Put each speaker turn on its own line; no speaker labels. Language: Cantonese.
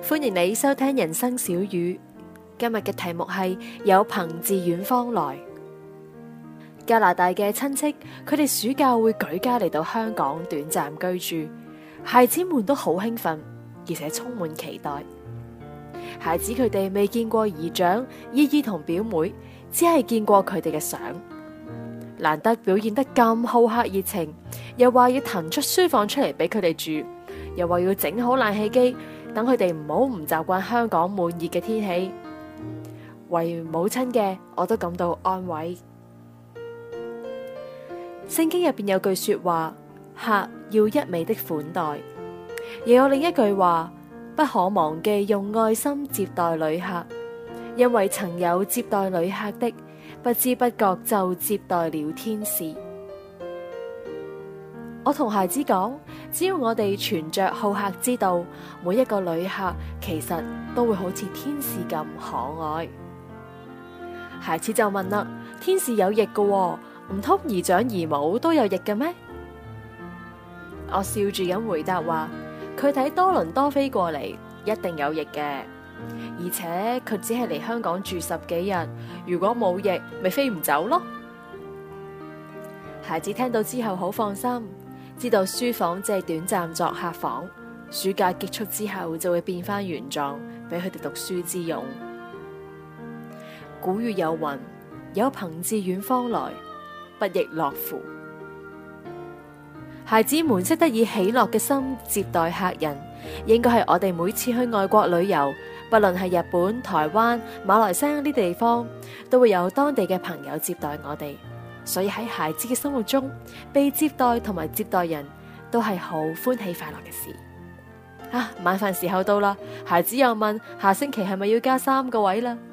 歡迎你收聽人生小語，今日嘅題目係有朋自遠方來。加拿大嘅親戚，佢哋暑假會舉家嚟到香港短暫居住，孩子們都好興奮，而且充滿期待。孩子佢哋未見過姨丈、姨姨同表妹，只係見過佢哋嘅相。難得表現得咁好客熱情，又話要騰出書房出嚟俾佢哋住，又話要整好冷氣機，等佢哋唔好唔習慣香港悶熱嘅天氣。為母親嘅我都感到安慰。聖經入邊有句說話，客要一味的款待，又有另一句話，不可忘記用愛心接待旅客，因為曾有接待旅客的，不知不覺就接待了天使。我同孩子講，只要我哋存着好客之道，每一個旅客其實都會好似天使咁可愛。孩子就問啦，天使有翼㗎喎，唔通姨丈姨母都有翼嘅咩？我笑住咁回答話，佢睇多倫多飛過嚟，一定有翼嘅，而且佢只係嚟香港住10幾日，如果冇翼，咪飛唔走咯。孩子聽到之後好放心，知道書房只係短暫作客房，暑假結束之後就會變翻原狀，俾佢哋讀書之用。古語有云，有朋自遠方來，不亦樂乎？孩子們識得以喜樂嘅心接待客人，應該係我哋每次去外國旅遊，不論係日本、台灣、馬來西亞呢啲地方，都會有當地嘅朋友接待我哋。所以喺孩子嘅心目中，被接待同埋接待人都係好歡喜快樂嘅事。晚飯時候到啦，孩子又問下星期係咪要加3個位啦？